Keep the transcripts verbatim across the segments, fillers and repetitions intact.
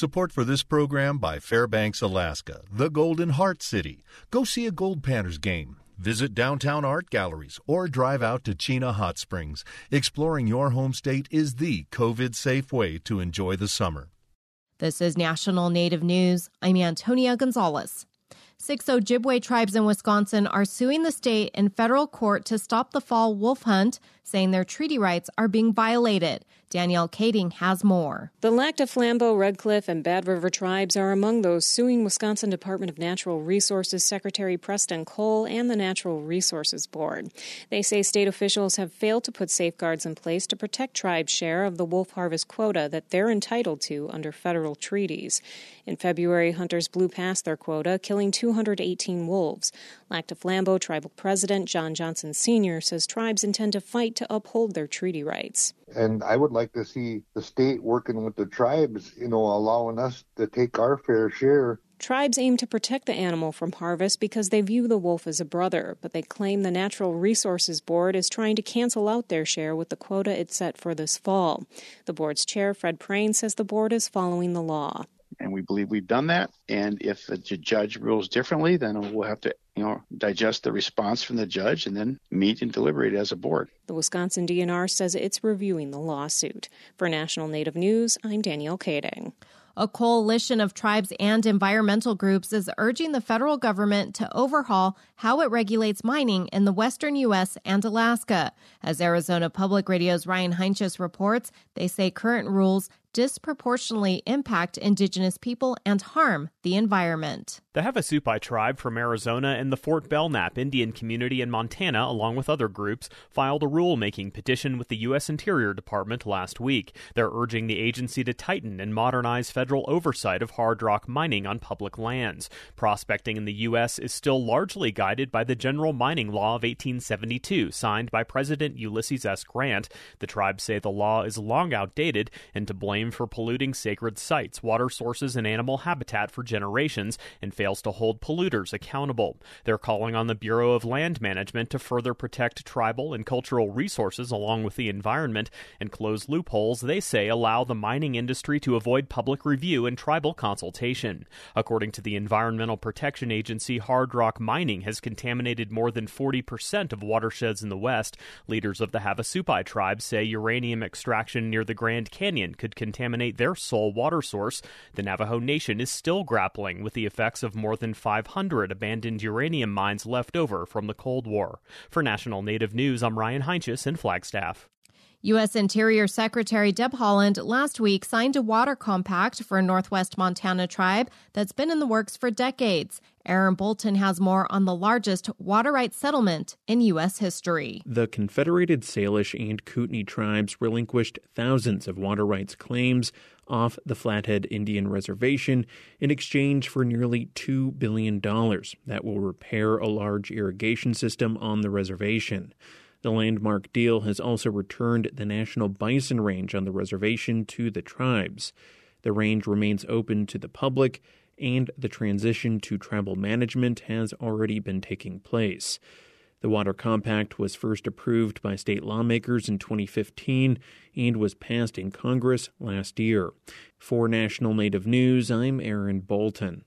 Support for this program by Fairbanks, Alaska, the Golden Heart City. Go see a Gold Panthers game. Visit downtown art galleries or drive out to Chena Hot Springs. Exploring your home state is the COVID-safe way to enjoy the summer. This is National Native News. I'm Antonia Gonzalez. Six Ojibwe tribes in Wisconsin are suing the state in federal court to stop the fall wolf hunt, saying their treaty rights are being violated. Danielle Kading has more. The Lac du Flambeau, Red Cliff, and Bad River tribes are among those suing Wisconsin Department of Natural Resources Secretary Preston Cole and the Natural Resources Board. They say state officials have failed to put safeguards in place to protect tribes' share of the wolf harvest quota that they're entitled to under federal treaties. In February, hunters blew past their quota, killing two hundred eighteen wolves. Lac du Flambeau Tribal President John Johnson Senior says tribes intend to fight to uphold their treaty rights. And I would like to see the state working with the tribes, you know, allowing us to take our fair share. Tribes aim to protect the animal from harvest because they view the wolf as a brother, but they claim the Natural Resources Board is trying to cancel out their share with the quota it set for this fall. The board's chair, Fred Prain, says the board is following the law. And we believe we've done that. And if the judge rules differently, then we'll have to, you know, digest the response from the judge and then meet and deliberate as a board. The Wisconsin D N R says it's reviewing the lawsuit. For National Native News, I'm Danielle Kading. A coalition of tribes and environmental groups is urging the federal government to overhaul how it regulates mining in the western U S and Alaska. As Arizona Public Radio's Ryan Heinches reports, they say current rules disproportionately impact indigenous people and harm the environment. The Havasupai tribe from Arizona and the Fort Belknap Indian community in Montana, along with other groups, filed a rulemaking petition with the U S Interior Department last week. They're urging the agency to tighten and modernize federal oversight of hard rock mining on public lands. Prospecting in the U S is still largely guided by the General Mining Law of eighteen seventy-two, signed by President Ulysses S. Grant. The tribes say the law is long outdated and to blame for polluting sacred sites, water sources, and animal habitat for generations, and fails to hold polluters accountable. They're calling on the Bureau of Land Management to further protect tribal and cultural resources along with the environment and close loopholes they say allow the mining industry to avoid public review and tribal consultation. According to the Environmental Protection Agency, hard rock mining has contaminated more than forty percent of watersheds in the West. Leaders of the Havasupai tribe say uranium extraction near the Grand Canyon could contaminate their sole water source. The Navajo Nation is still grappling with the effects of more than five hundred abandoned uranium mines left over from the Cold War. For National Native News, I'm Ryan Heinches in Flagstaff. U S Interior Secretary Deb Haaland last week signed a water compact for a Northwest Montana tribe that's been in the works for decades. Aaron Bolton has more on the largest water rights settlement in U S history. The Confederated Salish and Kootenai tribes relinquished thousands of water rights claims off the Flathead Indian Reservation in exchange for nearly two billion dollars that will repair a large irrigation system on the reservation. The landmark deal has also returned the National Bison Range on the reservation to the tribes. The range remains open to the public, and the transition to tribal management has already been taking place. The Water Compact was first approved by state lawmakers in twenty fifteen and was passed in Congress last year. For National Native News, I'm Aaron Bolton.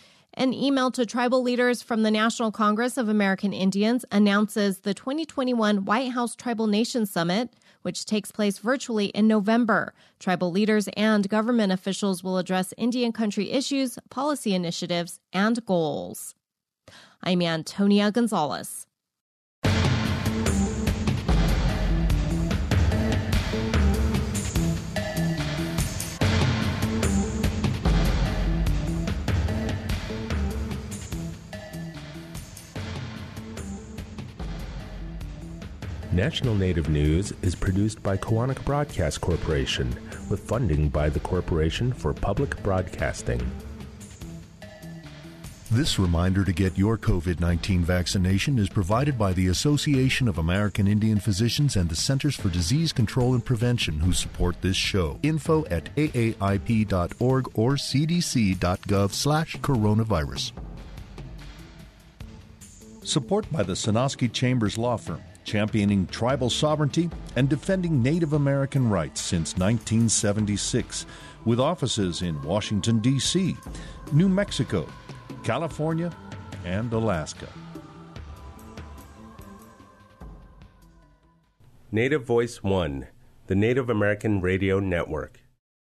An email to tribal leaders from the National Congress of American Indians announces the twenty twenty-one White House Tribal Nations Summit, which takes place virtually in November. Tribal leaders and government officials will address Indian country issues, policy initiatives, and goals. I'm Antonia Gonzalez. National Native News is produced by Koahnic Broadcast Corporation with funding by the Corporation for Public Broadcasting. This reminder to get your covid nineteen vaccination is provided by the Association of American Indian Physicians and the Centers for Disease Control and Prevention, who support this show. Info at A A I P dot org or C D C dot gov slash coronavirus. Support by the Sonosky Chambers Law Firm. championing tribal sovereignty and defending Native American rights since nineteen seventy-six, with offices in Washington, D C, New Mexico, California, and Alaska. Native Voice One, the Native American Radio Network.